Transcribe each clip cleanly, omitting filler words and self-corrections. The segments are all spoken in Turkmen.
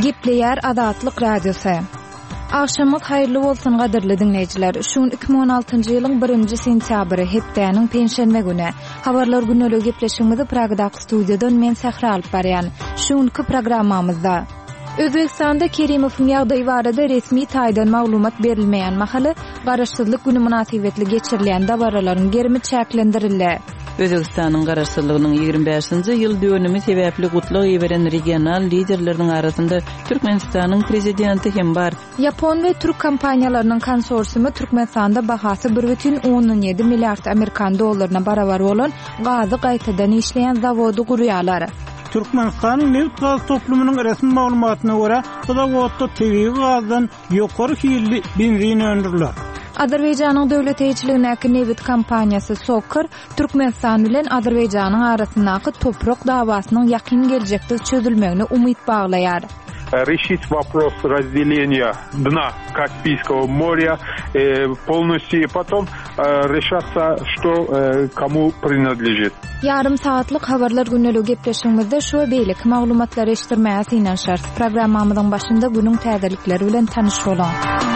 Gepleýär Azatlyk Radiosu. Akşamyk haýyrly bolsun gaderli dinleýijiler. Şuň 2016-njy ýylyň 1-nji sentýabry hepdäniň penşenme güni. Habarlar günlük gepleşigimizi Pragdaky studiýadan men Sahra alyp barýan. Şuňky programmamyzda Özbekistanda Kerimowyň ýagdaýy barada resmi taýdan maglumat berilmeýän mahaly garaşsyzlyk güni münasibetli geçirilen dabaralaryň germi çäklendirildi. Özbekistanyň garaşsyzlygynyň 25-nji ýyl dönümi sebäpli gutluk ýeberen regional liderleriň arasynda Türkmenistanyň prezidenti hem bar. Yapon we Türk kompaniýalarynyň konsorsiumy Türkmenistanda bahasy 1,17 milliard Amerikan dollaryna barabar bolan gazy gaýtadan işleýän zawody gurýarlar. Türkmenistanyň neft gaz toplumynyň resmi maglumatyna görä, bu zawodda tebii gazdan ýokary hilli benzin öndüriler. Azerbaýjanyň döwlet eýçiliginiň neft kompaniýasy Sokar Türkmenistan bilen Azerbaýjanyň arasyndaky toprak dawasynyň ýakyn geljekde çözülmegine umyt baglaýar. Решить вопрос разделения дна Каспийского моря полностью и потом решаться, что кому принадлежит. Yarım saatlik habarlar günlük gepleşigimizde şu beýlik maglumatlary eşitdirmäge synanşar. Programmamyzyň başynda günüň täzelikleri bilen tanyş bolan.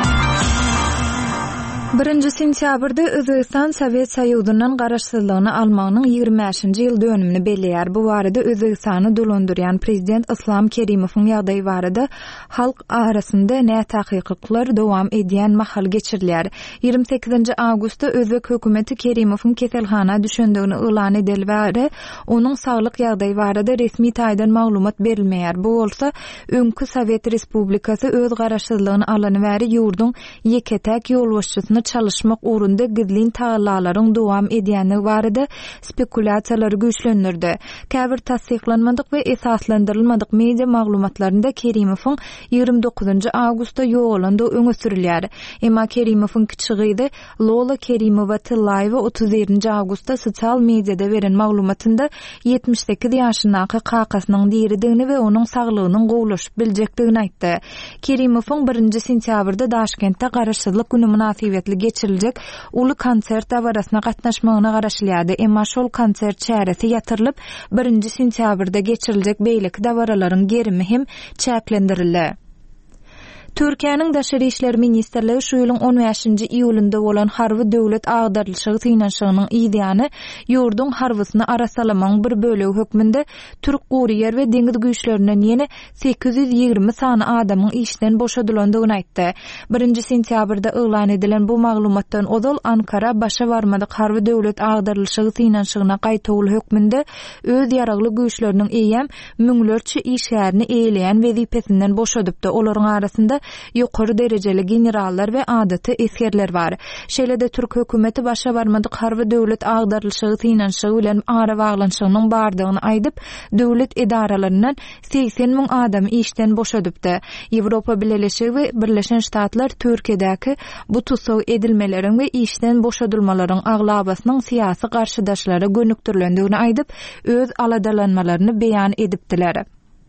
1-nji sentýabrda Özbekistan Sowet Soýuzynyň garaşsyzlygyny almagynyň 25-nji ýyl dönümini belleýär. Bu barada Özbekistany dolandyrýan prezident Islom Kerimowyň ýagdaýy barada halk arasynda näme taýyklar dowam edýän mahal geçirilýär. 28-nji awgustda Özbek hökümeti Kerimowyň keselhana düşendigini elan edilýär. Onuň saglyk ýagdaýy barada resmi taýdan maglumat berilmeýär. Bu bolsa öňkü Sowet Respublikasy öz garaşsyzlygyny alanybery ýurdun ýeketäk ýolbaşçysyny çalışmak uğrunda gizlin tağlalaryň dowam edýäni barada spekulasiýalar güýçlendirdi. Käbir tasdiklanmadyk we esaslandyrylmadyk media maglumatlarynda Kerimowyň 29-njy awgustda ýogalanda öňe sürilýär. Emma Kerimowyň kiçigi Lola Kerimowa Tyllaýewa 31-nji awgustda sosial mediada beren maglumatynda 78 ýaşyndaky kakasynyň diridigini we onuň saglygynyň gowlaşyp biljekdigini aýtdy. Kerimowyň 1-nji sentýabrda Daşkentde garaşsyzlyk güni münasibetli geçiriljek uly konsert dabarasına gatnaşmagyna garaşylýardy. Emma şol konsert çäresi ýatyrylyp 1-nji sentýabrda geçiriljek beýlik dabaralaryň gerimi hem çäklendirildi. Türkiýanyň Daşary işler ministrligi şu ýylyň 15-nji iýulynda bolan harby döwlet agdarlyşygy synanşygynyň ýygyny ýurdun harbysyny arasalamagyň bir bölegi hökmünde Türk gurýer we deňiz güýçlerinden ýene 820 sany adamyň işden boşadylandygyny aýtdy. 1-nji sentýabrda elan edilen bu maglumatdan ozal Ankara başa barmadyk harby döwlet agdarlyşygy synanşygyna gaýtagyl hökmünde öz ýaragly güýçleriniň eýem müňlerçe işlerini eýleýän wezipesinden boşadypdy. Olaryň arasynda ýokary derejeli generallar we adaty eskerler bar. Şeýle-de Türk hökümeti başa barmadyk harby döwlet agdarlyşygy synanşygy bilen ara baglanşygynyň bardygyny aýdyp, döwlet edaralarynyň 80 000 adamy işden boşadypdy. Ýewropa Birleşigi we Birleşen Ştatlar Türkiýedäki bu tutsaw edilmeleriň we işden boşadylmalaryň aglabasynyň syýasy garşydaşlary gönükdirlendigini aýdyp, öz aladalanmalaryny beýan edipdiler.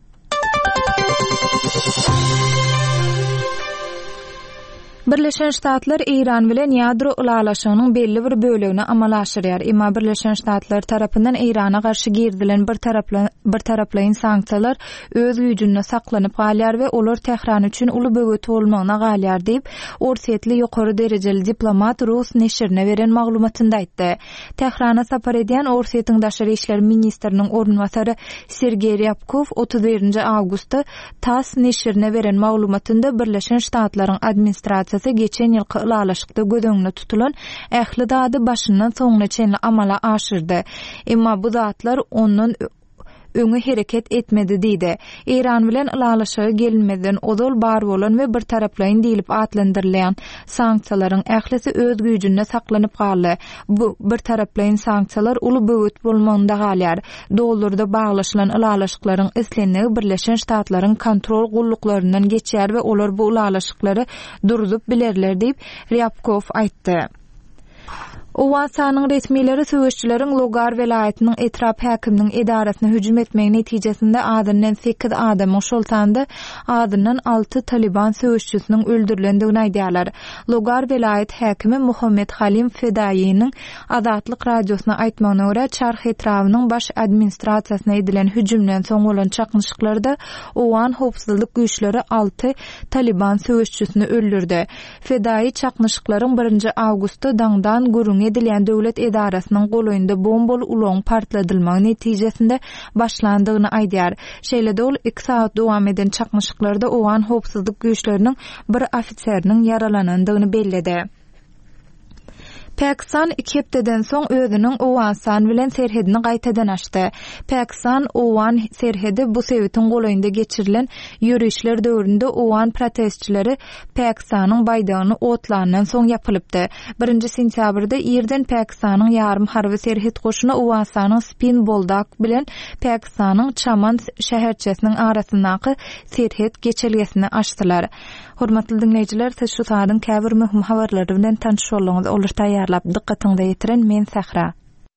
Birleşen Ştatlar İran bilen ýadro ulalaşygynyň belli bir bölegini amal aşyrýar. Emma Birleşen Ştatlar tarapyndan Irana garşy girdilen bir taraply sanksiýalar öz güýjüne saklanyp galýar we olar Tehran üçin uly böwet bolmagyna galýar diýip orsetli ýokary derejeli diplomat Rus neşrine beren maglumatynda aýtdy. Tehrana sapar edýän Orsetýanyň Daşary işler ministriniň ornwasary Sergey Ryabkov 31-nji awgustda TASS neşrine beren maglumatynda Birleşen Ştatlaryň administrasiýasy geçen ýylky ulalaşykda göz tutulan ähli dady başyndan soňuna çenli amala aşyrdy. Emma bu zatlar onuň öňe hereket etmedi diýdi. Iran bilen ulalaşyga gelinmeden ozal bar bolan we bir taraplaýyn diýilip atlandyrylýan sanksiýalaryň ählisi öz güýjünde saklanyp galdy. Bu bir taraplaýyn sanksiýalar uly böwet bolmagynda galýar. Dollarda baglaşylan ulalaşyklaryň eslenigi Birleşen Ştatlaryň kontrol gulluklaryndan geçýär we olar bu ulalaşyklary durdup bilerler diýip Ryabkov aýtdy. Owansanyň resmileri söwüşçüleriň Logar welaýatynyň etrap häkiminiň edarasyna hüjüm etmegi netijesinde adından 8 adam şoltandy, adından 6 Taliban söwüşçüsiniň öldürilendigini aýdýarlar. Logar welaýat häkimi Muhammed Halim Fedaýynyň Azatlyk radiosyna aýtmagyna görä, çarh etrawynyň baş administrasiýasyna edilen hüjümden soň bolan çakmyşyklarda owan howpsuzlyk güýçleri 6 Taliban söwüşçüsini öldürdi. Fedaýy çakmyşyklaryň 1 awgustda daňdan gurun edilen döwlet edarasynyň golaýynda bombaly uloň partladylmagy netijesinde başlandygyny aýdýar. Şeýle-de ol 2 saat dowam eden çakmyşyklarda owan howpsuzlyk güýçleriniň bir ofitseriniň yaralanandygyny belledi. Pakistan 2 hepdeden soň özüniň Owanstan bilen serhedini gaýtadan açdy. Pakistan Owan serhedi bu sebäpden golaýynda geçirilen ýürüşler döwründe Owan protestçileri Pakistanyň baýdagyny otlandan soň ýapylypdy. 1 sentýabrda ýerden Pakistanyň ýarym harby serhed goşuny Owanstanyň Spin Boldak bilen Pakistanyň Chaman şäherçesiniň arasyndaky serhed geçelgesini açdylar. Hormatly dinleýijiler, siz şu saýdan käbir möhüm habarlary bilen tanış bolýaňyz olur taýýarlap diqqatyňyza ýetiren men Sahra.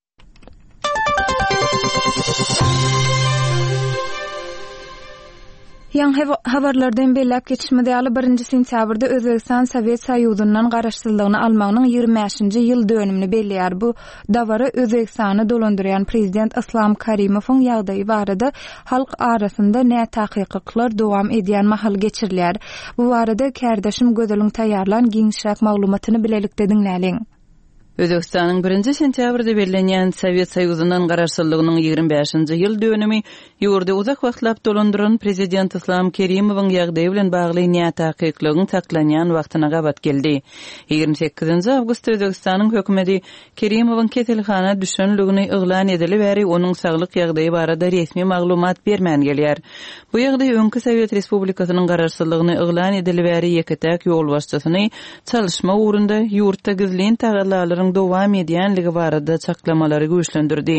Ýa-ni habarlardan bellek geçişmedäli 1 sentýabrda Özbegistan Sowet Soýuzundan garaşsyzlygyny almagynyň 25-nji ýyl dönümini belleýär. Bu dawara Özbegistany dolandyrýan prezident Islom Kerimovň ýagdaýy barada halk arasynda näme taýyklar dowam edýän mahal geçirilýär. Bu barada kärdeşim gözeliň taýýarlan giňişräk maglumatyny bilelikde diňläliň. Özbegistanyň 1 sentýabrda bellenýän Sowet Soýuzundan garaşsyzlygynyň 25-nji ýyl dönümi ýurda uzak wagtlap dolandyran prezident Islom Kerimowyň ýagdaýy bilen bagly näme taýyklygyň taklanýan wagtyna gabat geldi. 28-nji awgustda Özbegistanyň hökümeti Kerimowyň keselhana düşenligini yglan edilip bäri onuň saglyk ýagdaýy barada resmi maglumat bermän gelýär. Bu ýagdaýy öňki Sowet Respublikasynyň garaşsyzlygyny yglan edilip bäri ýeketäk ýol başçysyny çalyşma ugrunda ýurtda gizlin taýyarlary dowam edýänligi barada çaklamalary güýçlendirdi.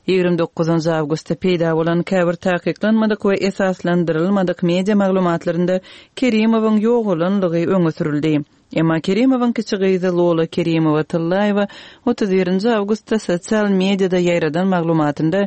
29 awgustda peýda bolan käbir taýyklanmadyk we esaslandyrylmadyk media maglumatlarynda Kerimowyň ýoğulanlygy öňe sürildi. Emma Kerimowyň kiçi gyzy Lola Kerimowa Tyllaýewa 31 awgustda sosial mediada ýaýradan maglumatynda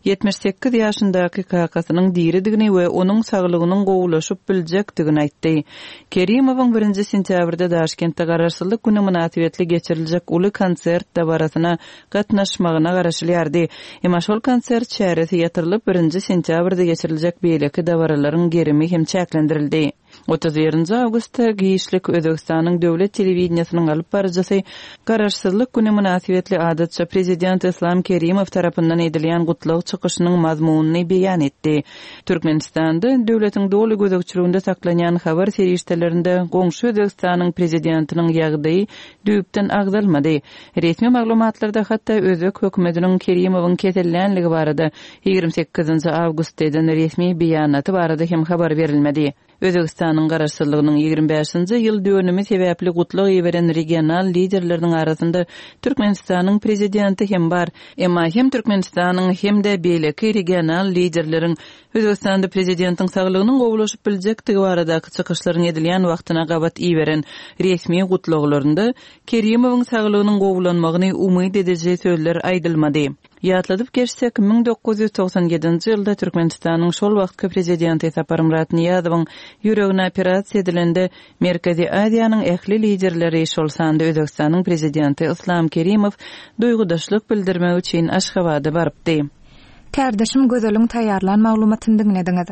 78 ýaşyndaky kakasynyň diridigini we onuň saglygynyň gowulaşyp biljekdigini aýtdy. Kerimowyň 1 sentýabrda Daşkentde garaşsyzlyk güni münasibetli geçiriljek uly konsert dabarasyna gatnaşmagyna garaşylýardy. Emma şol konsert çäresi ýatyrylyp 1 sentýabrda geçiriljek beýleki dabaralaryň gerimi hem çäklendirildi. 31 awgustda Giýişlik Özbegistanyň döwlet telewizionynyň alyp barjasy garaşsyzlyk güni münasibetli adatça prezident Islom Kerimow tarapyndan edilýän gutlyk çykyşynyň mazmunyny beýan etdi. Türkmenistanda döwletiň doly gözegçiliginde saklanýan habar serişdelerinde goňşy Özbegistanyň prezidentiniň ýagdaýy düýpden agdalmady. Resmi maglumatlarda hatda özbek hökümetiniň Kerimowyň kesellenligi barada 28 awgustdan resmi beýanaty barada hem habar berilmedi. Özbegistanyň garaşsyzlygynyň 25-nji ýyl dönümi sebäpli gutlyk ýeberen regional liderleriniň arasynda Türkmenistanyň prezidenti hem bar. Emma hem Türkmenistanyň hem de beýleki regional liderleriň Özbegistanda prezidentiň saglygynyň gowulaşyp biljekdigi baradaky çykyşlaryň edilýän wagtyna gabat ýeberen resmi gutluklarynda Kerimowyň saglygynyň gowulanmagyny umyd edilýän sözler aýdylmady. Ýatladyp geçsek 1997-nji ýylda Türkmenistanyň şol wagtky prezidenti Sapar Murat Niýazowyň ýüregine operasiýa edilende Merkezi Aziýanyň ähli liderleri şol sanda Özbegistanyň prezidenti Islom Kerimow duýgudaşlyk bildirmek üçin Aşgabatda barypdy. Kärdeşim gözeliň taýýarlan maglumatyny dinlediňiz.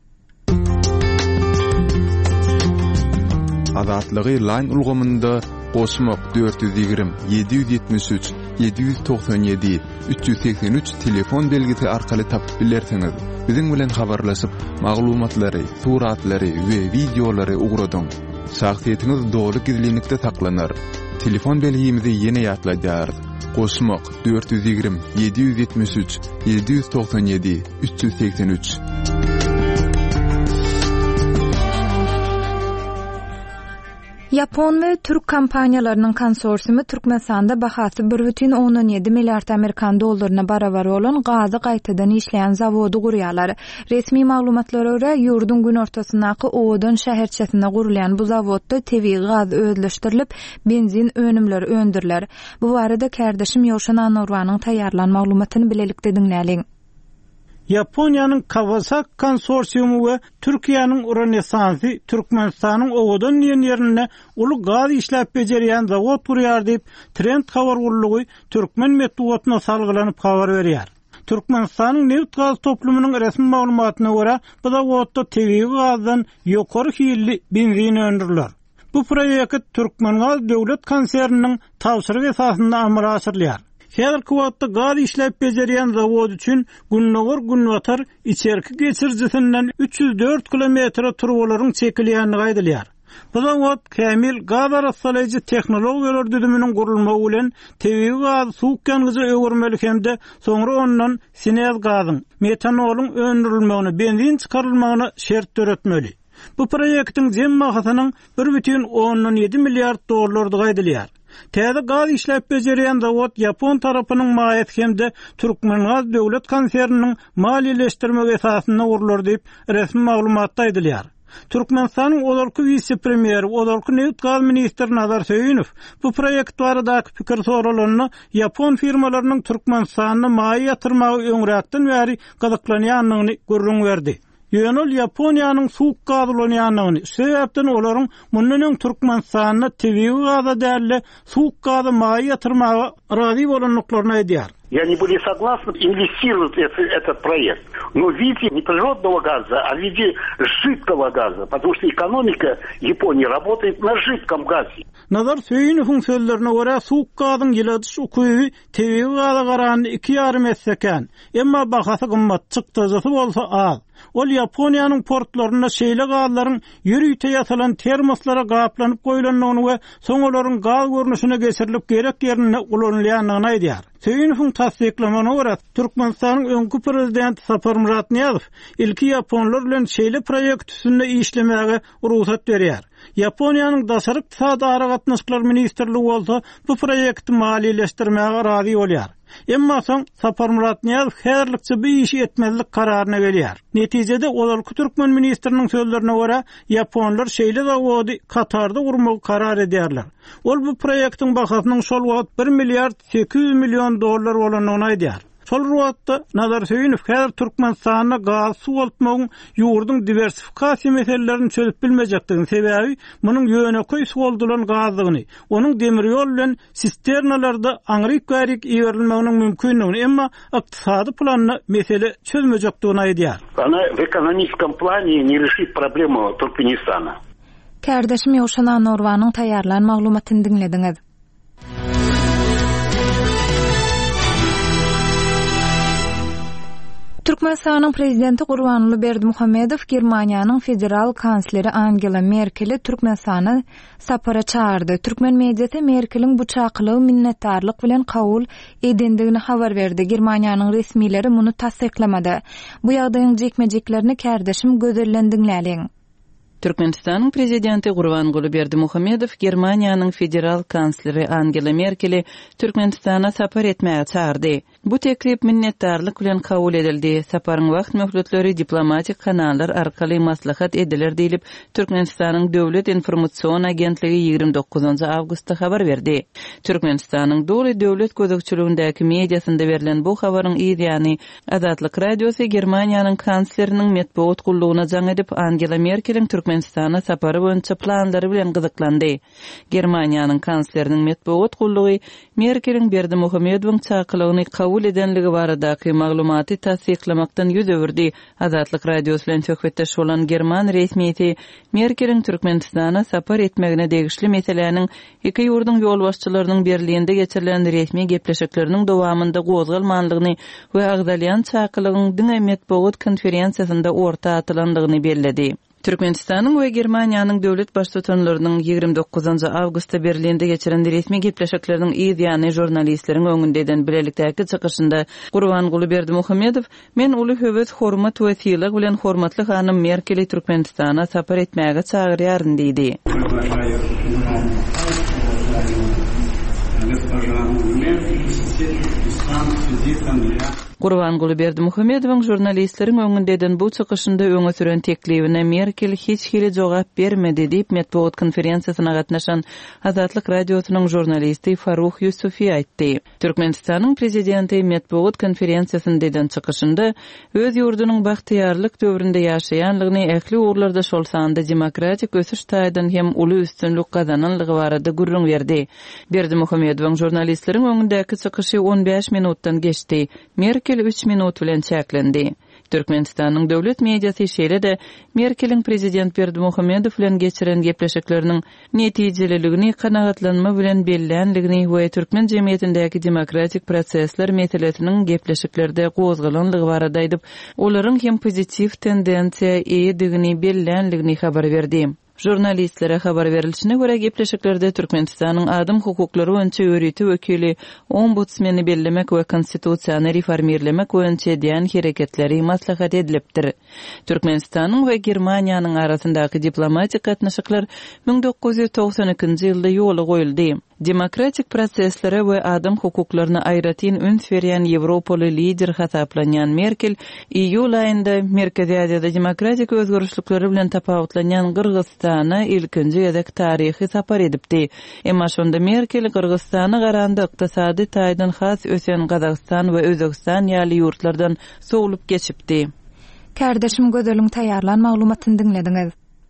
Azatlygy line ulgamynda Goşmak 420 773 797 383 telefon belgisi arkaly tapyp bilersiňiz. Biziň bilen habarlaşyp maglumatlary, suratlary we videolary ugradyň. Şahsiýetiniz doly gizlilikde saklanar. Telefon belgimizi ýene ýatlaýar. Goşmak 420 773 797 383. Yapon ve Türk kampaniyalarının konsorsiumu Türkmenistanda bahasy 1,17 milyard Amerikan dollarına barabar olan gazy gaýtadan işleyen zavodu gurýarlar. Resmi maglumatlara görä ýurdun gün ortasyndaky Oğudun şäherçesinde gurulan bu zavodda tebii gaz özleşdirilip benzin önümleri öndürler. Bu barada kardeşim Ýowşan Anurwanyň taýýarlan maglumatyny bilelikde dinläliň. Japonyanyň Kawasaki konsorsiumu we Türkiýanyň Renesansi Türkmenistanyň Oğudun ýerine uly gaz işläp bejerýän zawod gurýar diýip Trend habar gurulugy Türkmen medeniýetine salgylanyp habar berýär. Türkmenistanyň neft gaz toplumynyň resmi maglumatyna görä bu zawodda tebii gazdan ýokary hilli benzin öndüriler. Bu proýekt Türkmengaz döwlet konserniniň tawşyrygy esasynda amalga aşyrylýar. Häzirki wagtda gaz işläp bejerýän zawod üçin günnogur günwatar içerki geçirjisinden 304 kilometre turbolaryň çekilýäni gaýdylýar. Bu zawod kämil gaz arasalaýjy tehnologiýalar düzüminiň gurulmagy bilen tebii gaz suwuk gengizi öwürmelik hemde soňra ondan sinez gazyň, metanoluň öndürilmegini, benzin çykarylmagyna şert töretmeli. Bu proýektiň jem mahasynyň 1,17 milyard dollardy gaýdylýar. Täze gaz işläp bejerýän zawod Yapon tarapynyň maýet hemde Türkmengaz döwlet konserniniň maliýeleşdirme esasynda gurular diýip resmi maglumatda aýdylýar. Türkmenistanyň olarky vice-premieri, olarky neft gaz ministri Nazar Söyünow bu proýekt baradaky pikir soralaryny Yapon firmalarynyň Türkmenistanyna maýa ýatyrmagy öňräkden bäri gyzyklanýanlygyny görüň berdi. Ýönül Yaponiýanyň suwuk gazlanýanlygyny, sebäpden olaryň mundan Türkmenistanyna tebii gaza däli suwuk gazy maýa ýatyrmagy razy bolanlyklaryny aýdýar. И они были согласны инвестировать этот проект. Но в виде не природного газа, а в виде жидкого газа. Потому что экономика Японии работает на жидком газе. Nazar Söyünowň sözlerine görä suwuk gazyň ýyladyş ukyby tebii gaza garany 2,5 etsekän. Emma bahasy gymmat çykdyjy bolsa az. Ol Yaponiýanyň portlaryna şeýle gazlaryň ýürüýte ýasalan termoslara gaplanyp goýulanlygyny we soň olaryň gaz görnüşine geçirilip gerek ýerine ulanylýanlygyny aýdýar. Söyünowň tasdiklamagyna görä Türkmenistanyň öňkü prezidenti Sapar Murat Niýazow ilki Japonlar bilen şeýle proýekt üstünde işlemäge ruhsat berýär. Yaponiýanyň daşary iqtisad aragatnaşyklar ministrligi bolsa bu proýekti maliýeleşdirmäge razy bolýar. Emma soň Sapar Murat Niýazow häzirlikçe bu işi etmezlik kararyna gelýär. Netijede olarky Türkmen ministriniň sözlerine görä Japonlar şeýle zawody Katarda gurmagy karar edýärler. Ol bu proýektiň bahasynyň şol wagt 1 milyard 800 milyon dollar bolanyny aýdýar. Şol wagtda Nazar Söyünow häzir Türkmenistanyna gaz suwaltmagyň ýurdun diversifikasiýa meselelerini çözüp bilmejekdigini sebäbi munyň ýöneköý suwaldylan gazlygyny, onuň demir ýol bilen sisternalarda aňryk-garyk ýerilmeginiň mümkinligini, emma ykdysady planyna mesele çözmejekdigini aýdýar. Она в экономическом плане не решит проблему Туркменистана. Kardeşim Ýowşan Anurwanyň taýýarlan maglumatyny dinlediňiz. Türkmenistanyň prezidenti Gurbanuly Berdimuhammedow Germaniýanyň federal kansleri Angela Merkel'i Türkmenistana sapara çağırdı. Türkmen mediasy Merkel'iň bu çaqylygy minnetdarlyk bilen kabul edendigini habar berdi. Germaniýanyň resmileri muny tasdiklamady. Bu ýagdaýyň jekmejeklerini kardeşim gözellen dinläliň. Türkmenistanyň prezidenti Gurbanuly Berdimuhammedow Germaniýanyň federal kansleri Angela Merkel'i Türkmenistana sapar etmäge çağırdy. Bu teklip minnetdarlyk bilen kabul edildi. Saparyň wagt möhletleri diplomatik kanallar arkaly maslahat edilir diýilip Türkmenistanyň Döwlet Informasiýon Agentligi 29 awgustda habar berdi. Türkmenistanyň doly döwlet gözegçiligindäki mediasynda berilen bu habaryň ýa-ni Azatlyk radiosy Germaniýanyň kansleriniň medeniýet gullugyna jaň edip Angela Merkel'iň Türkmenistana sapary boýunça planlary bilen gyzyklandy. Germaniýanyň kansleriniň medeniýet gullugy Merkel'iň Berdimuhammedowyň çaqylygyny kabul edenligi baradaky maglumaty tasdiklamakdan ýüz öwürdi. Azatlyk radiosu bilen söhbetdeş bolan German resmiýeti Merkel'iň Türkmenistana sapar etmegine degişli meseleniň iki ýurdun ýolbaşçylarynyň birliginde geçirilen resmi gepleşikleriniň dowamynda gozgalmanlygyny we agdalýan çaqylygyň diň medeniýet konferensiýasynda orta atylandygyny bellädi. Türkmenistanyň we Germaniýanyň döwlet başçylarynyň 29 awgustda Berlinde geçiren resmi gepleşikleriniň ýa-ni jurnalistleriň öňündeden bilelikdäki çykyşynda Gurbanguly Berdimuhammedow men uly höwet hormat we tiýlik bilen hormatly hanym Merkeli Türkmenistana sapar etmäge çagyrýaryn diýdi. Gurbanguly Berdimuhammedowyň jurnalistleriň öňündeden bu çykyşynda öňe süren teklibine Merkel hiç hili jogap bermedi diýip matbuat konferensiýasyna gatnaşan Azatlyk radiosynyň jurnalisti Faruh Yusufi aýtdy. Türkmenistanyň prezidenti matbuat konferensiýasyndan çykyşynda öz ýurdunyň bagtyarlyk döwründe ýaşaýanlygyny ähli urlarda şol sanda demokratik ösüş taýdan hem uly üstünlük gazananlygy barada gurrun berdi. Berdimuhammedowyň jurnalistleriň öňündäki çykyşy 15 minutdan geçdi. Merkel 3 minut bilen çäklendi. Türkmenistanyň döwlet mediasy şeýle-de Merkelin prezident Berdimuhammedow bilen geçiren gepleşikleriniň netijeligini kanagatlanma bilen bellenligini we türkmen jemgyýetindäki demokratik prosesler meselesiniň gepleşiklerde gozgalanlygy barada aýdyp, olaryň hem pozitiv tendensiýa eýdigini bellenligini habar berdi. Jurnalistlere habar berilişine göre gepleşiklerde Türkmenistanyň adam hukuklary boýunça öýreti wekili ombudsmeni bellemek we konstitusiýany reformirlemek boýunça diýen hereketleri maslahat edilipdir. Türkmenistanyň we Germaniýanyň arasyndaky diplomatik gatnaşyklar 1992-nji ýylda ýola goýuldy. Demokratik proseslere we adam hukuklaryna aýratyn üns berýän Ýewropaly lider hasaplanýan Merkel iýul aýynda Merkezi Aziýada demokratik özgörüşlükleri bilen tapawutlanýan Gyrgyzstana ilkinji ýazak taryhy sapar edipdi. Emma şonda Merkel Gyrgyzstana garanda ykdysady taýdan has ösen Gazagystan we Özbegistan ýaly ýurtlardan sowlup geçipdi. Kardeşim gözeliň taýýarlan maglumatyny dinlediňiz.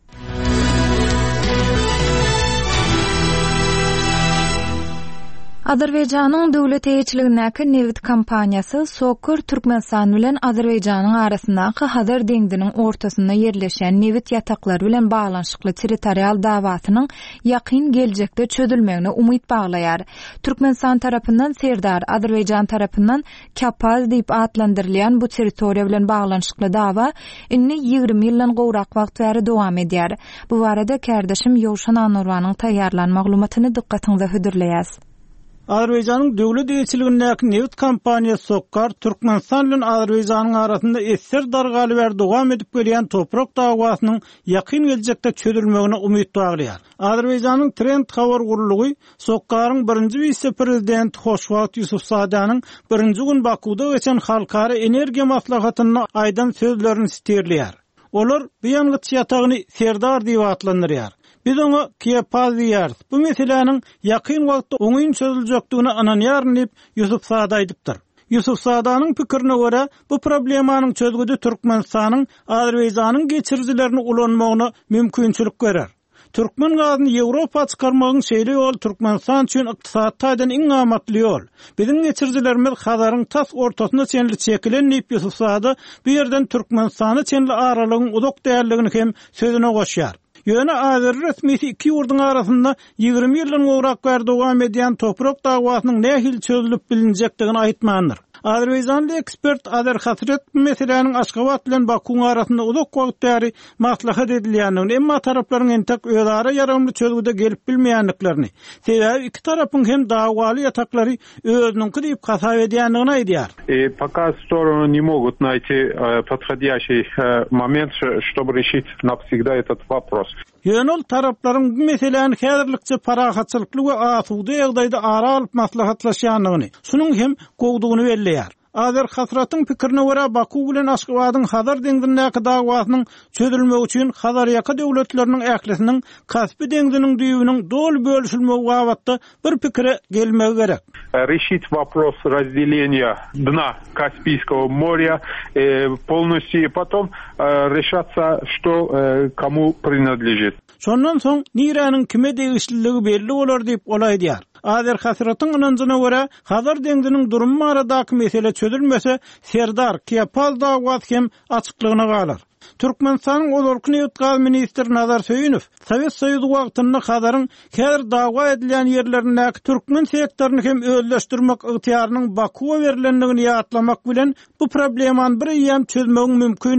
Azerbaýjanyň döwlet eýçiligindäki Nevit kompaniýasy Sokor Türkmenistan bilen Azerbaýjanyň arasyndaky Hazar deňdiniň ortasynda ýerleşen Nevit ýataklary bilen baglanşykly territorial dawatynyň ýakyn geljekde çözülmegine umyt baglaýar. Türkmenistan tarapyndan Serdar, Azerbaýjan tarapyndan Kapaz diýip adlandyrylýan bu territoriýa bilen baglanşykly dawa inni 20 ýyldan gowrak wagt bäri dowam edýär. Bu barada kardeşim Ýowşan Anurwanyň taýýarlan maglumatyny dikkatiňize hödürleýäs. Azerbaýjanyň döwlet eýçiligindäki Nevit kompaniýasy Sokar Türkmenistan bilen Azerbaýjanyň arasynda esser dargaly ber dowam edip gelýän toprak dawasynyň ýakyn geljekde çözülmegine umyt baglaýar. Azerbaýjanyň Trend habar gurulugy Sokaryň birinji vice-prezidenti Hoşwagt Ýusufzadanyň birinji gün Bakuda geçen halkara energiýa maslahatyna aýdan sözlerini sterleýär. Olar bu ýangıç ýatagyny Serdar diýip adlandyrýar. Biz onu Kapaz diýäris. Bu meseleniň ýakyn wagtda oňyn çözüljekdigine ananýaryn diýip Ýusufzada aýdypdyr. Ýusufzadanyň pikirine görä, bu problemanyň çözgüdi Türkmenistanyň Azerbaýjanyň geçirjilerini ulanmagyna mümkinçilik berer. Türkmen gazyny Ýewropa çykarmagyň şeýle ýol Türkmenistan üçin ykdysat taýdan iň gamatly ýol. Biziň geçirjilerimiz Hazaryň tas ortasynda çenli çekilen diýip Ýusufzada bu ýerden Türkmenistany çenli aralygyň uzak däldigini hem sözüne goşýar. Ýöne Azeri resmisi iki ýurduň arasynda 20 ýyldan gowrak bäri dowam edýän toprak dawasynyň nähil çözülip bilinjekdigini aýtmandyr. Azerbaýjanly ekspert Azer Hasret meseleniň Aşgabat bilen Bakuň arasynda uzak wagt bäri maslahat edilýändigini, emma taraplaryň entek özara ýaramly çözgüde gelip bilmeýänliklerini, sebäbi iki tarapyň hem dawaly ýataklary özüniňki diýip hasap edýändigini aýdýar. Пока стороны не могут найти подходящий момент, чтобы решить навсегда этот вопрос. Ýönül taraplaryň bu meseleni häzirlikçe parahatçylykly we asuda ýagdaýda ara alyp maslahatlaşýanlygyny, şunyň hem gowdugyny belleýär. Azer Hasratyň pikirine görä Baku bilen Aşgabatyň Hazar deňdindäki dawasynyň çözülmegi üçin Hazar ýaka döwletleriniň ählisiniň Kaspy deňdiniň düýbüniň dol bölüşilmegi wagtda bir pikire gelmegi gerek. Решить вопрос разделения дна Каспийского моря полностью и потом решаться, что кому принадлежит. Şondan soň Niranyň kime degişliligi belli bolar diýip olaýdýar. Azer Hasratyň ynanjyna görä Hazar deňdiniň durumy aradaky mesele çözülmese Serdar Kapaz dawasy hem açyklygyna galar. Türkmenistanyň Ozurky Newt ministri Nazar Söyünow Sowet Soýuzy wagtynda Hazaryň häzir dawa edilen ýerlerindäki türkmen sektoryny hem özleşdirmek ygtyýarynyň Bakuwa berilendigini ýatlamak bilen bu problemany bir ýam çözmegi mümkinligini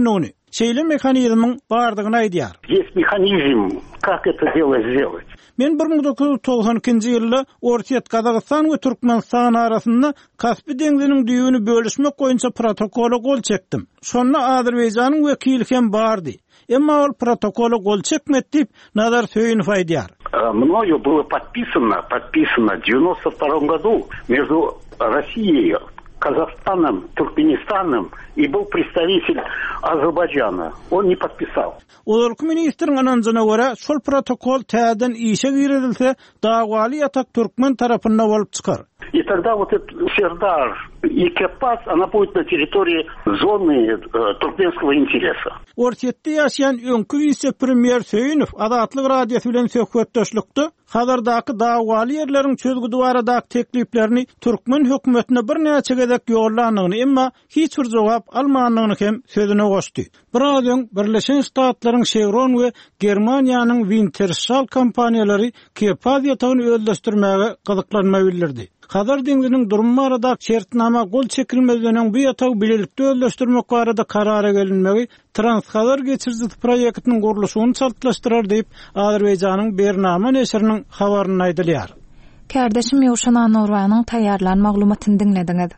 Şeýle mekanizmyň bardygyny aýdýar. Есть механизм, как это дело сделать. Men 1992-nji ýylda Ortiýat Kazakystan we Türkmenistan arasynda Kaspy deňziniň düýbüni bölüşmek goýunça protokola gol çekdim. Şonda Azerbaýjanyň wekili hem bardy. Emma ol protokola gol çekmedip Nazar Söýünov aýdýar. Мною было подписано в 92 году между Россией, Казахстаном, Туркменистаном, и был представитель Азербайджана. Он не подписал. Ularky ministriň ananjyna görä, şol protokol täzeden işe girilse, dagwaly ýatak Türkmen tarapynda bolup çykar. И тогда вот этот Сердар и Кепас, она будет на территории зоны туркменского интереса. Ortiýatda ýaşaýan öňkü vice-premier Söýünov Azatlyk radiosu bilen söhbetdeşlikde hazırdaky dagwaly ýerleriň çözgüdi baradaky tekliplerini Türkmen hökümetine bir näçe gezek ýollanyny, emma hiç bir jogap almanyny hem sözüne goşdy. Birazdan Birleşen Ştatlaryň Chevron we Germaniýanyň Wintershall kompaniýalary Kepaz ýatagyny öldürmäge gyzyklanma bildirdi. Hazar deňziniň durumy arada şertnama gol çekilmezden bu ýatagy bilelikde öldürmek barada karara gelinmegi Transhazar geçirjidi proýektiniň gurulşyny çaltlaşdyrar diýip Azerbaýjanyň Bernama neşriniň habaryny aýdylýar. Kardeşim Ýowşan Anurwanyň taýýarlan maglumatyny dinlediňiz.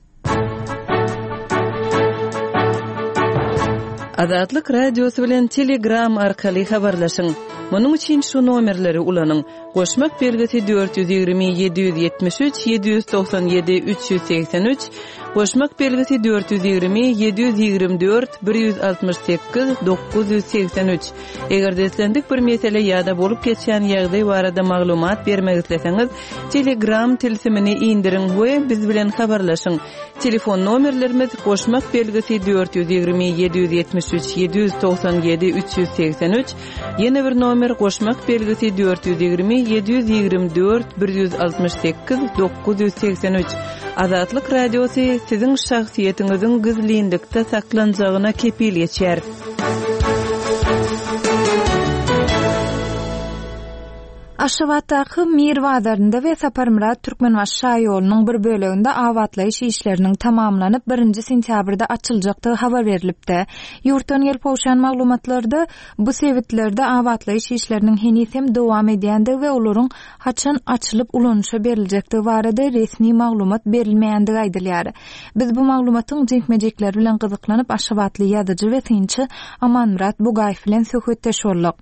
Azatlyk radiosu bilen Telegram arkaly habarlaşyň. Munyň üçin şu nomerleri ulanyň. Goşmak belgisi 420 773 797 383, goşmak belgisi 420 724 168 983. Eger deslendik bir mesele ýa-da bolup geçýän ýagdaý barada maglumat bermek isleseňiz, Telegram tilsimini indirin we biz bilen habarlaşyň. Telefon nomerlerimiz goşmak belgisi 420 773 797 383, ýene bir nomer goşmak belgisi 420 724 168 983. Azatlyk radiosu siziň şahsiýetiňiziň gizlilikde saklanjagyna kepil ýetýär. Aşgabatdaky Mirwadarynda we Saparmurat Türkmenbaşy ýolunyň bir böleginde awatlaýyş işleriniň tamamlanyp 1-nji sentýabrda açyljakdygy habar berilipdi. Ýurtdan gelip owşan maglumatlarda bu sebetlerde awatlaýyş işleriniň henisem dowam edýändigi we olaryň haçan açylyp ulanışa beriljekdigi barada resmi maglumat berilmeýändigi aýdylýar. Biz bu maglumatyň jeňmejekleri bilen gyzyklanyp Aşgabatly ýazyjy we synçy Amanmurat Bugaýew bilen söhbetdeş boldyk.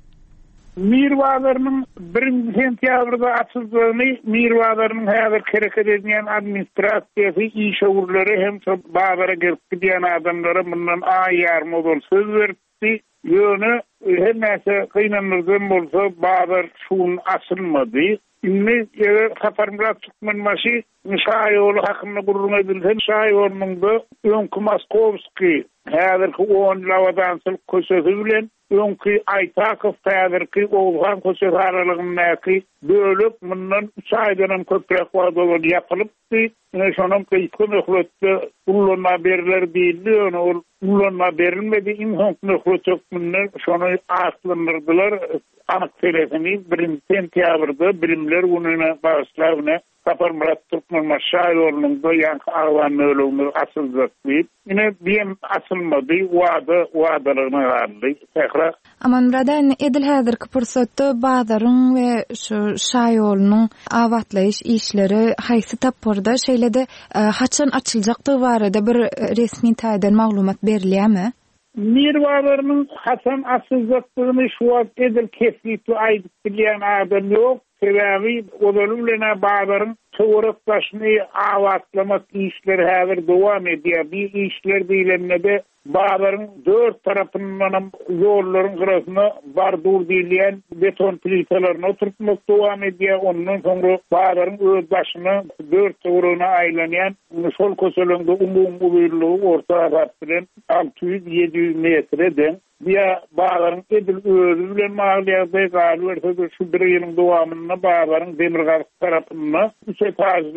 Mirwadarynyň 1 sentýabrda açyldygyny, Mirwadarynyň häzir kereket edýän administrasiýasy, iş öwürleri hem bagara gelip gidýän adamlara mundan aýar modul söz berdi. Ýöne hemmese kynanyrdan bolsa bagar şuň açylmady. Indi Saparmurat Türkmenbaşy şaýoly hakynda gurrun edilsen şaýolynyň da öňkü Moskovski häzirki 10 lawadanslyk köşesi bilen öňkü Aytakow häzirki Owgan köşesi aralygyndaky bölük mundan 3 aýdan köprek wagtlar ýapylypdy. Şonun köýkünde ullanma berler diýildi, ol ullanma berilmedi. Imhokny hökümler şonu aslandyrdylar. Anyk telefoni 1 sentýabrda bilimler gününe başlawyna Saparmurat Türkmenbaşy ýolunyň ýanky aglanma ölümleri açyljakdy. Ine diýem açylmady, wagdalaryna garly. Tehra Amanmuradan edil häzirki pursatda bazaryň we şu şaýolunyň awatlaýyş işleri haýsy tapyrda şeýlede haçan açyljakdygy barada bir resmi taýdan maglumat berilýärmi? Mirwadarynyň haçan açyljakdygyny şu wagt edil kesipli aýdyp bilýän adam ýok. Sebebi odalyna bazaryň töwerek başyny awatlamak işleri häzir dowam edýär. Bir işler diýilende bazaryň 4 tarapyndan ýollaryň garasyna bardur diýilýän beton plitalaryny oturtmak dowam edýär. Ondan soňra bazaryň öz başyna 4 töwerine aýlanýan şol köşelerde umumy uýurlugy orta tarap bilen 600-700 metreden diýä bazaryň edil özü bilen magliýaty galy şu bir ýylyň dowamyna bazaryň demirgalyk tarapyna 3 etajly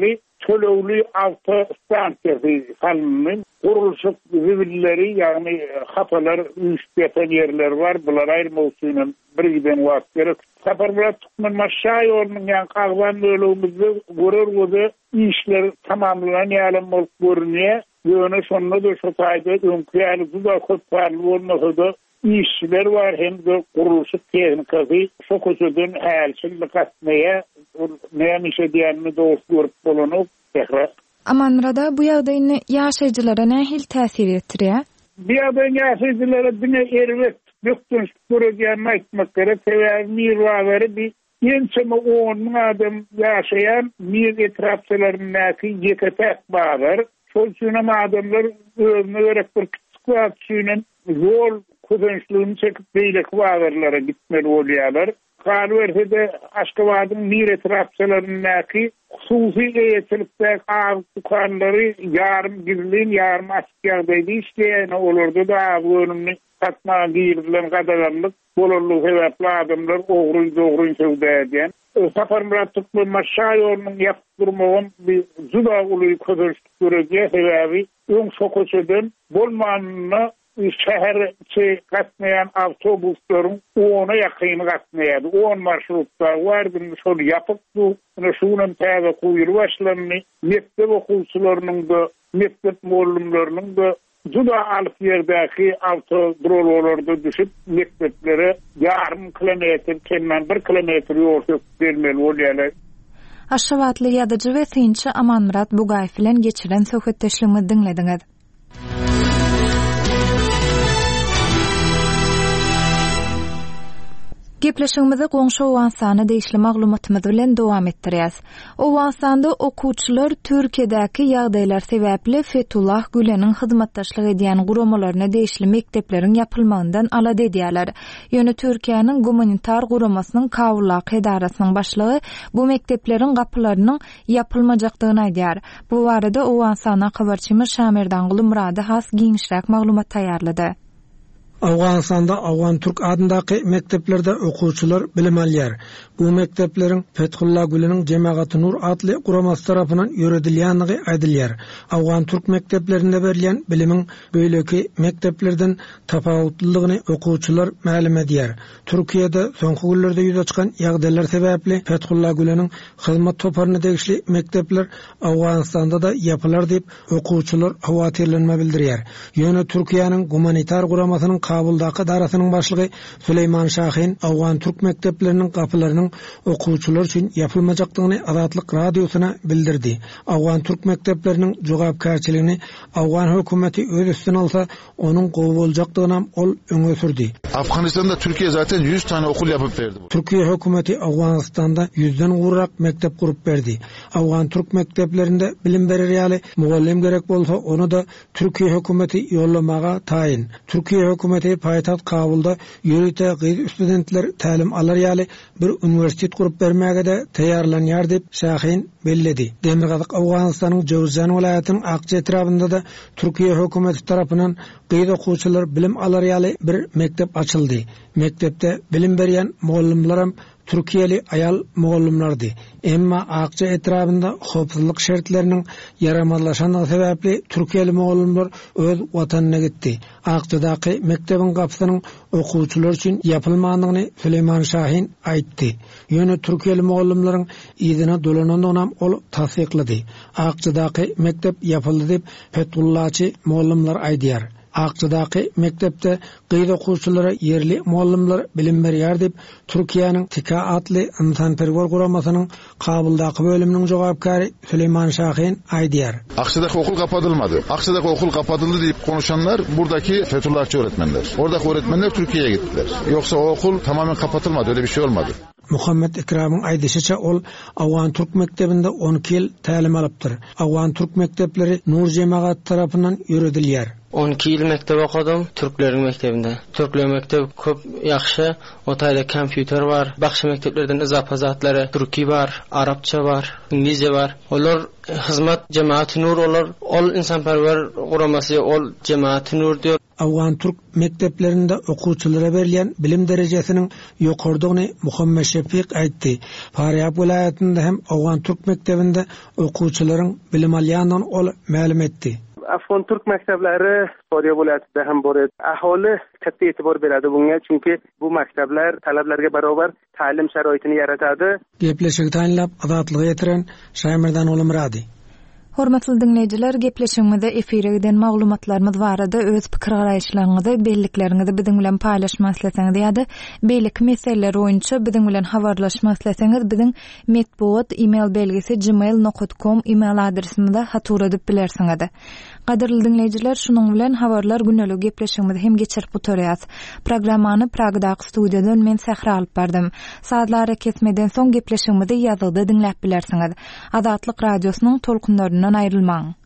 Çölöwli auto stansiyasy salınýan gurulşy zibilleri ýagny hapalar üýtgepen ýerler bar. Bular aýrmak üçin bir giden wagt gerek. Saparbulat tukman maşaý olmayan kagban bölümizde görür işler tamamlanan ýalym bolup görünýär. Ýöne şonda da şu taýda öňküýäli da köp barly bolmasa işler var hem de gurulşy tehnikasy şu köşeden häzirlik gatnaýa näme işe diýenini dogry görüp bolanyp tekrar. Amanrada bu ýagdaýyny ýaşaýjylara nähil täsir etdirýär? Bu ýagdaýy ýaşaýjylara dine erwet ýokdun görýän aýtmak gerek. Sebäbi mirwagary bir ýençeme 10 000 adam ýaşaýan mir etrapçylarynyňky ýeketek bar. Şol üçin adamlar özüne gerek bir kiçik üçin yol kuzençlüğünü çekip beýlek wagarlara gitmeli bolýarlar. Kalwerhede Aşgabatyň mir etrapçylarynyňky hususy eýetilikde av dukanlary ýarym gizlin ýarym açyk ýagdaýda işleýän olarda da bölümni satma giýilen gadaganlyk bolarlyk sebäpli adamlar ogry söwda edýän. Saparmurat tukman maşaý ýolunyň ýapdyrmagyň bir juda uly közellik görýär sebäbi öň şokoçeden bolmanyny şäherçe gatnaýan awtobuslaryň 10-a ýakyn gatnaýdy. 10 marşrutlar bardy, şol ýapyp bu şunun täze kuýuly başlanyny mektep okuwçylarynyň da mektep muallimläriniň da juda alyp ýerdäki awtodrollarda düşüp mekteplere ýarym kilometr kenmen 1 kilometr ýol bermeli bolýarlar. Aşgabatly ýadyjy we synçy Amanmurat Bugaýew bilen geçiren söhbetdeşligimizi diňlediňiz. Gepleşigimizi goňşy Owensany deýişli maglumatymyz bilen dowam etdirýäs. Owensanda okuwçylar Türkiýedäki ýagdaýlar sebäpli Fethullah Güleniň hyzmatdaşlyk edýän guramalaryna deýişli mektepleriň ýapylmagyndan alad edýärler. Ýöne Türkiýanyň gumanitar guramasynyň Kawullaky edarasynyň başlygy bu mektepleriň gapylarynyň ýapylmajakdygyny aýdýar. Bu barada Owensana habarçymyz Şamerdanguly Murady has giňişräk maglumat taýýarlady. Awganistanda Awgan Türk adyndaky mekteplerde okuwçylar bilim alýar. Bu mektepleriň Fethullah Güleniň Jemaat Nur adly guramasy tarapyndan ýöredilýänligi aýdylýar. Awgan Türk mekteplerinde berilýän bilimiň beýleki mekteplerden tapawutlygyny okuwçylar ma'lum edýär. Türkiýede soňky günlerde ýüze çykan ýagdaýlar sebäpli Fethullah Güleniň hyzmat toparyna degişli mektepler Awganistanda da ýapylar diýip okuwçylar hawatirlenme bildirýär. Ýöne Türkiýanyň gumanitar guramasynyň Kabuldaky darasynyň başlygy Süleyman Şahin Awgan Türk mektepleriniň gapylarynyň okuwçylar üçin ýapylmajakdygyny Azatlyk radiosyna bildirdi. Awgan Türk mektepleriniň jogapkärçiligini Awgan hökümeti öz üstüne alsa, onuň gowy boljakdygyna ol öňe sürdi. Afganistan'da Türkiye zaten 100 tane okul yapıp verdi. Türkiye hökümeti Awganistanda 100'den gurrak mektep kurup berdi. Awgan Türk mekteplerinde bilim berer ýaly mugallim gerek bolsa, onu da Türkiye hökümeti ýollamaga taýin. Türkiye hökümeti paýtaht Kabulda ýörite gyz studentler tälim alar ýaly bir universitet kurup bermäge de taýýarlanýar diýip Şahin belledi. Demirgazyk Awganistanyň Jowzjan welaýatynyň Akça etrapynda da Türkiye hökümeti tarapyndan gyz okuwçylar bilim alar ýaly bir mektep açyldy. Mektepde bilim berýän muallimlaram Türkiýeli ayal muallimlardy. Emma Akça etrapynda howpsuzlyk şertleriniň yaramazlaşanyny sebäpli Türkiýeli muallimler öz watanyna gitdi. Akçadaky mektebiň gapysynyň okuwçylar üçin ýapylmagyny Süleyman Şahin aýtdy. Ýöne Türkiýeli muallimleriň ýygyna dolananynam ol tasdiklady. Akçadaky mektep ýapyldy diýip Fethullahçy muallimler aýdýar. Akçadaky mektepde gyz okuwçylara yerli muallimler bilim berýär diýip Türkiýanyň Tika adly insanperwer guramasynyň Kabuldaky bölüminiň jogapkary Süleyman Şahin aýdýar. Akçadaky okul kapatılmadı. Akçadaky okul kapatıldı diýip konuşanlar buradaki Fethullahçı öğretmenler. Oradaki öğretmenler Türkiye'ye gittiler. Yoksa o okul tamamen kapatılmadı. Öyle bir şey olmadı. Muhammed Ikram'ın aýdyşyça ol Awgan Türk mektebinde 12 ýyl tälim alypdyr. Awgan Türk mektepleri Nur Jemaat tarapyndan ýöredilýär. 12 ýyl mektep okudum Türkleriň mektebinde. Türkler mektebi köp ýaxşy. O taýda kompýuter bar, başga mekteplerden izapa zatlary, türki bar, arapça bar, inglizce bar. Olar hyzmat Jemaat Nur olar, ol insanperwer guramasy ol Jemaat Nur diýip Awgan türk mekteplerinde okuwçylara berilen bilim derejesiniň ýokardygyny Muhammed Şefik aýtdy. Faryab vilayatynda hem Awgan türk mektebinde okuwçylaryň bilim alýandygyny ol ma'lum etdi. Afgan Türk mektepleri Suriye vilayetinde hem boret. Aholi katta e'tibor beradi bunga, çünki bu maktablar talablarga barobar ta'lim sharoitini yaratadi. Gepleşigi taýinlap azatlygy ýetiren Şaýmyrdan oly Muradi. Hormatly dinleýijiler, gepleşigimizde efire giden maglumatlarymyz barada öz pikir garaýşlaryňyzy, bellikleriňizi biziň bilen paýlaşmak isleseňiz ýa-da bellik meseleler boýunça biziň bilen habarlaşmak isleseňiz, biziň medbuat email belgisi gmail.com email adresimizde hatur edip bilersiňiz. Gaderly dinleýijiler, şunuň bilen habarlar günnelik gepleşigimizi hem geçirip butorýas. Programmany Pragdaky studiýadan men Sähra alyp berdym. Saatlara kesmeden soň gepleşigimizi ýazgyda dinläp bilersiňiz. Azatlyk radiosynyň tolkunlaryndan aýrylmaň.